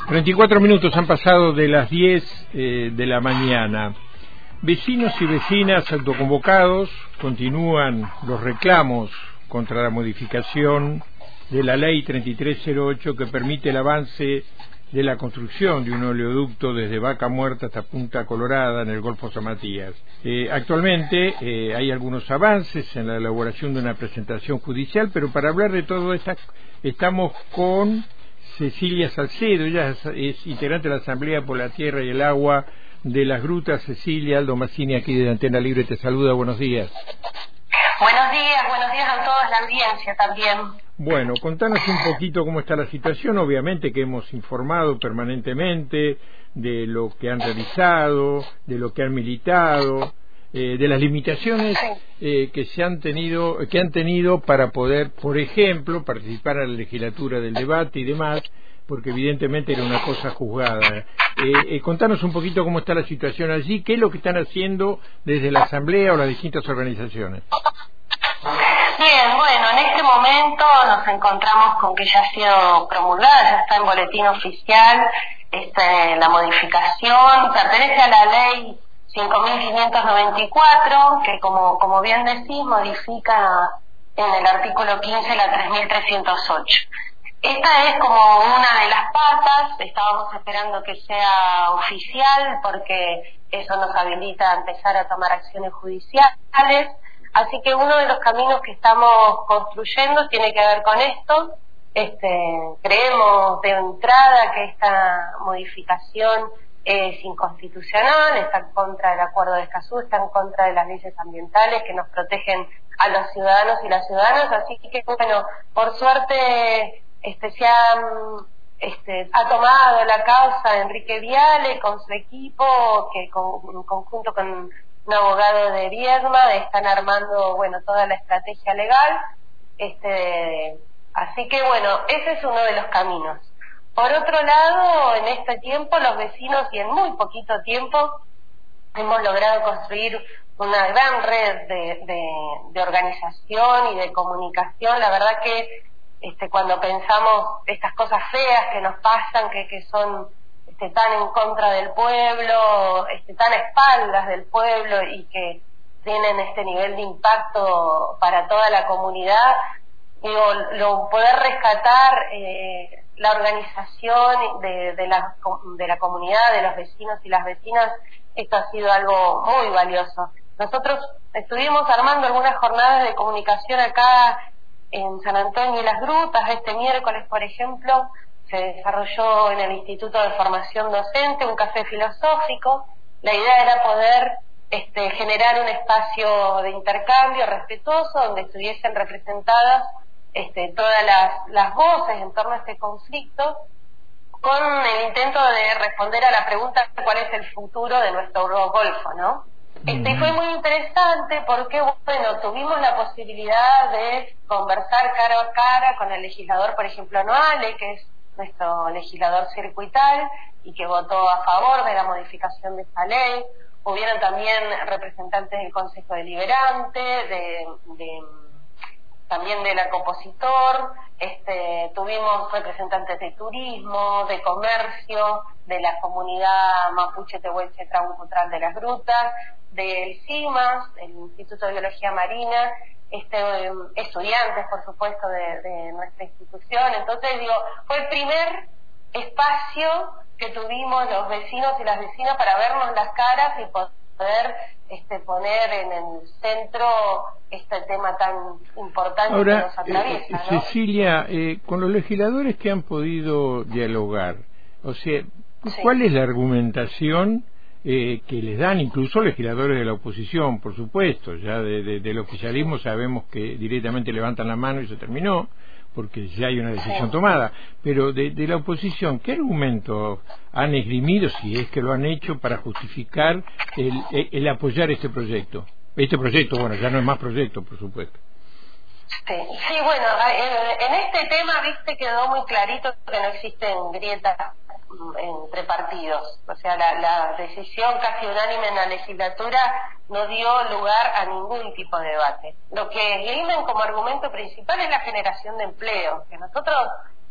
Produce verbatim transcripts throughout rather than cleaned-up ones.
treinta y cuatro minutos han pasado de las diez eh, de la mañana. Vecinos y vecinas autoconvocados, continúan los reclamos contra la modificación de la ley treinta y tres cero ocho que permite el avance de la construcción de un oleoducto desde Vaca Muerta hasta Punta Colorada en el Golfo San Matías. Eh, actualmente eh, hay algunos avances en la elaboración de una presentación judicial, pero para hablar de todo esto estamos con Cecilia Salcedo. Ella es, es integrante de la Asamblea por la Tierra y el Agua de las Grutas. Cecilia, Aldo Mazzini aquí de Antena Libre te saluda, buenos días. Buenos días, buenos días a toda la audiencia también. Bueno, contanos un poquito cómo está la situación. Obviamente que hemos informado permanentemente de lo que han realizado, de lo que han militado, eh, de las limitaciones eh, que se han tenido, que han tenido para poder, por ejemplo, participar en la legislatura del debate y demás, porque evidentemente era una cosa juzgada. Eh, eh, contanos un poquito cómo está la situación allí, qué es lo que están haciendo desde la Asamblea o las distintas organizaciones. Bien, bueno, en este momento nos encontramos con que ya ha sido promulgada, ya está en boletín oficial este, la modificación, pertenece a la ley cinco mil quinientos noventa y cuatro, que como, como bien decís, modifica en el artículo quince la tres mil trescientos ocho. Esta es como una de las patas, estábamos esperando que sea oficial porque eso nos habilita a empezar a tomar acciones judiciales. Así que uno de los caminos que estamos construyendo tiene que ver con esto. Este, creemos de entrada que esta modificación es inconstitucional, está en contra del Acuerdo de Escazú, está en contra de las leyes ambientales que nos protegen a los ciudadanos y las ciudadanas. Así que, bueno, por suerte este, se ha, este, ha tomado la causa Enrique Viale con su equipo, que con, en conjunto con un abogado de Viedma están armando, bueno, toda la estrategia legal. Este, así que, bueno, ese es uno de los caminos. Por otro lado, en este tiempo los vecinos, y en muy poquito tiempo, hemos logrado construir una gran red de, de, de organización y de comunicación. La verdad que este, cuando pensamos estas cosas feas que nos pasan, que, que son este, tan en contra del pueblo, este, tan a espaldas del pueblo y que tienen este nivel de impacto para toda la comunidad, digo, lo, poder rescatar eh, la organización de, de, la, de la comunidad, de los vecinos y las vecinas, esto ha sido algo muy valioso. Nosotros estuvimos armando algunas jornadas de comunicación acá en San Antonio y las Grutas. Este miércoles, por ejemplo, se desarrolló en el Instituto de Formación Docente un café filosófico. La idea era poder este, generar un espacio de intercambio respetuoso donde estuviesen representadas este, todas las, las voces en torno a este conflicto, con el intento de responder a la pregunta cuál es el futuro de nuestro Golfo, ¿no? Este, y fue muy interesante porque, bueno, tuvimos la posibilidad de conversar cara a cara con el legislador, por ejemplo, Noale, que es nuestro legislador circuital y que votó a favor de la modificación de esta ley. Hubieron también representantes del Consejo Deliberante, de, de también del Acopositor, este, tuvimos representantes de turismo, de comercio, de la comunidad mapuche tehuelche trabucutral de las Grutas, del CIMAS, el Instituto de Biología Marina, este, estudiantes, por supuesto, de, de nuestra institución. Entonces, digo, fue el primer espacio que tuvimos los vecinos y las vecinas para vernos las caras y poder este, poner en el centro este tema tan importante. Ahora, que nos atraviesa, eh, ¿no? Cecilia, eh, con los legisladores que han podido dialogar, o sea, ¿cuál sí. es la argumentación Eh, que les dan incluso legisladores de la oposición? Por supuesto, ya de, de, del oficialismo sabemos que directamente levantan la mano y se terminó, porque ya hay una decisión tomada, pero de, de la oposición, ¿qué argumentos han esgrimido, si es que lo han hecho, para justificar el, el, el apoyar este proyecto? Este proyecto, bueno, ya no es más proyecto, por supuesto. Sí, sí, bueno, en, en este tema, viste, quedó muy clarito que no existen grietas entre partidos. O sea, la, la decisión casi unánime en la legislatura no dio lugar a ningún tipo de debate. Lo que esgrimen como argumento principal es la generación de empleo, que nosotros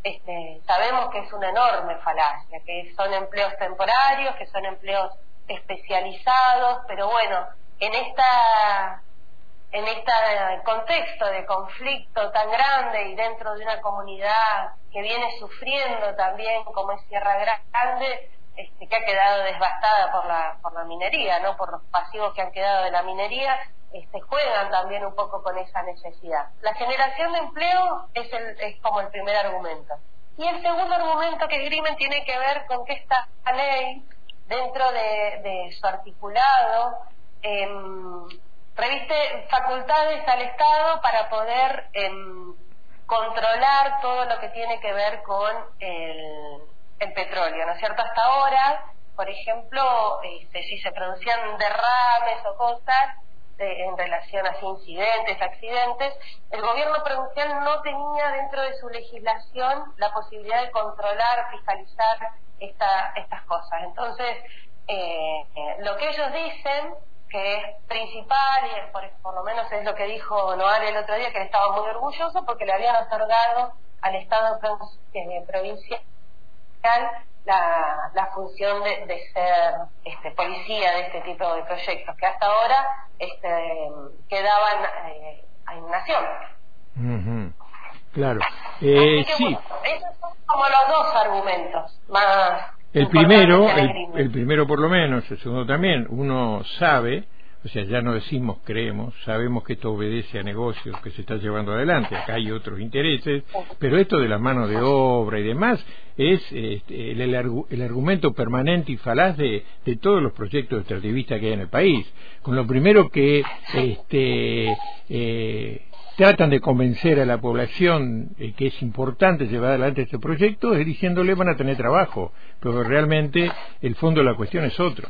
este, sabemos que es una enorme falacia, que son empleos temporarios, que son empleos especializados, pero bueno, en esta en este contexto de conflicto tan grande y dentro de una comunidad que viene sufriendo también como es Sierra Grande, este, que ha quedado devastada por la por la minería, no por los pasivos que han quedado de la minería, este, juegan también un poco con esa necesidad. La generación de empleo es el es como el primer argumento. Y el segundo argumento que esgrimen tiene que ver con que esta ley, dentro de, de su articulado, eh, reviste facultades al Estado para poder eh, controlar todo lo que tiene que ver con el, el petróleo, ¿no es cierto? Hasta ahora, por ejemplo, este, si se producían derrames o cosas de, en relación a incidentes, accidentes, el gobierno provincial no tenía dentro de su legislación la posibilidad de controlar, fiscalizar esta, estas cosas. Entonces, eh, eh, lo que ellos dicen que es principal, y por, por lo menos es lo que dijo Noal el otro día, que él estaba muy orgulloso porque le habían otorgado al Estado eh, provincial la, la función de, de ser este, policía de este tipo de proyectos, que hasta ahora este, quedaban eh, en Nación. Uh-huh. Claro. Eh, que, sí. Bueno, esos son como los dos argumentos más. El primero, el, el primero por lo menos, el segundo también, uno sabe, o sea, ya no decimos creemos, sabemos que esto obedece a negocios que se está llevando adelante, acá hay otros intereses, pero esto de la mano de obra y demás es este, el, el, el argumento permanente y falaz de, de todos los proyectos extractivistas que hay en el país. Con lo primero que este eh, tratan de convencer a la población eh, que es importante llevar adelante este proyecto es diciéndole van a tener trabajo, pero realmente el fondo de la cuestión es otro.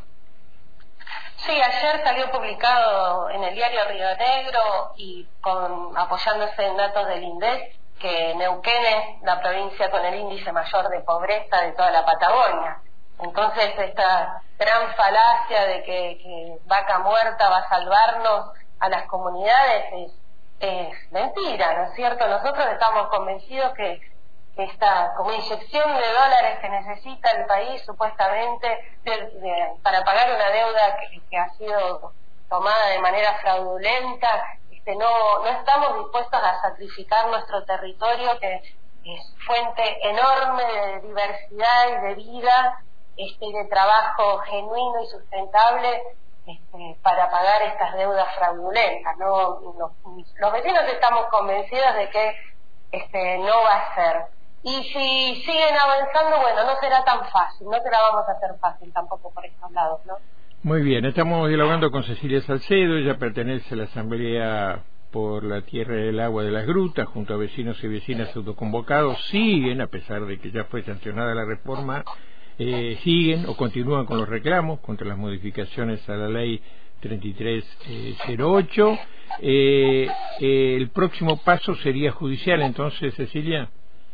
Sí, ayer salió publicado en el diario Río Negro y con apoyándose en datos del INDEC que Neuquén es la provincia con el índice mayor de pobreza de toda la Patagonia. Entonces esta gran falacia de que, que Vaca Muerta va a salvarnos a las comunidades es es mentira, ¿no es cierto? Nosotros estamos convencidos que, que esta como inyección de dólares que necesita el país supuestamente de, de, para pagar una deuda que, que ha sido tomada de manera fraudulenta, este, no, no estamos dispuestos a sacrificar nuestro territorio que es fuente enorme de diversidad y de vida este, y de trabajo genuino y sustentable Este, para pagar estas deudas fraudulentas. No, no, los vecinos estamos convencidos de que este, no va a ser. Y si siguen avanzando, bueno, no será tan fácil, no se la vamos a hacer fácil tampoco por estos lados, ¿no? Muy bien, estamos dialogando con Cecilia Salcedo, ella pertenece a la Asamblea por la Tierra y el Agua de las Grutas, junto a vecinos y vecinas autoconvocados, siguen, a pesar de que ya fue sancionada la reforma, Eh, siguen o continúan con los reclamos contra las modificaciones a la ley treinta y tres cero ocho. Eh, eh, el próximo paso sería judicial, entonces, Cecilia.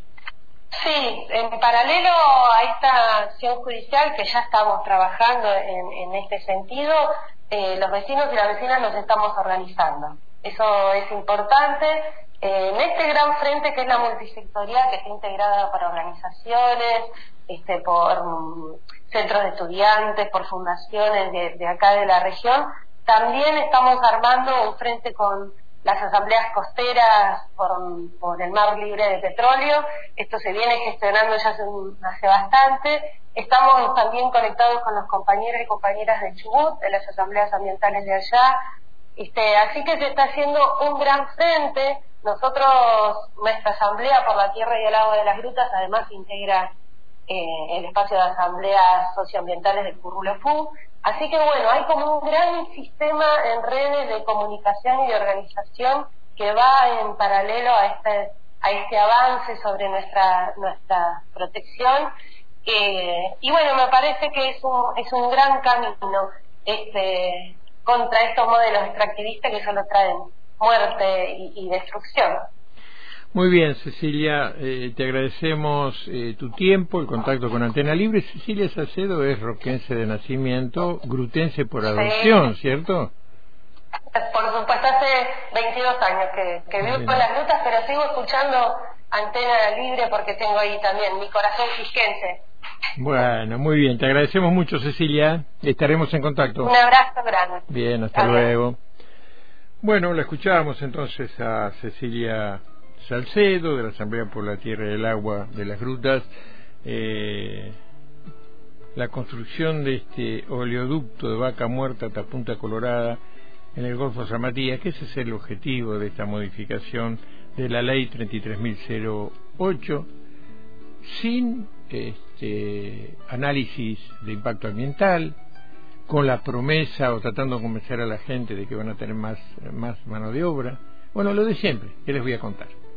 Sí, en paralelo a esta acción judicial que ya estamos trabajando en, en este sentido, eh, los vecinos y las vecinas nos estamos organizando. Eso es importante. Eh, en este gran frente que es la multisectorial, que está integrada por organizaciones, este, por um, centros de estudiantes, por fundaciones de, de acá de la región, también estamos armando un frente con las asambleas costeras por, por el mar libre de petróleo. Esto se viene gestionando ya hace, hace bastante. Estamos también conectados con los compañeros y compañeras de Chubut, de las asambleas ambientales de allá. Este, así que se está haciendo un gran frente. Nosotros, nuestra asamblea por la Tierra y el Agua de las Grutas, además integra eh, el espacio de asambleas socioambientales del Currulefú. Así que bueno, hay como un gran sistema en redes de comunicación y de organización que va en paralelo a este a este avance sobre nuestra nuestra protección. Eh, y bueno, me parece que es un es un gran camino este contra estos modelos extractivistas que solo traen muerte y, y destrucción. Muy bien, Cecilia, eh, te agradecemos eh, tu tiempo, el contacto con Antena Libre. Cecilia Salcedo es roquense de nacimiento, grutense por adopción, sí. ¿Cierto? Por supuesto, hace veintidós años que, que vivo en las grutas, pero sigo escuchando Antena Libre, porque tengo ahí también mi corazón quisquense. Bueno, muy bien, te agradecemos mucho, Cecilia, estaremos en contacto. Un abrazo grande. Bien, hasta Adiós. Luego. Bueno, la escuchábamos entonces a Cecilia Salcedo, de la Asamblea por la Tierra y el Agua de las Grutas. Eh, la construcción de este oleoducto de Vaca Muerta hasta Punta Colorada en el Golfo San Matías, que ese es el objetivo de esta modificación de la ley treinta y tres mil ocho, sin este análisis de impacto ambiental, con la promesa o tratando de convencer a la gente de que van a tener más, más mano de obra. Bueno, lo de siempre, que les voy a contar.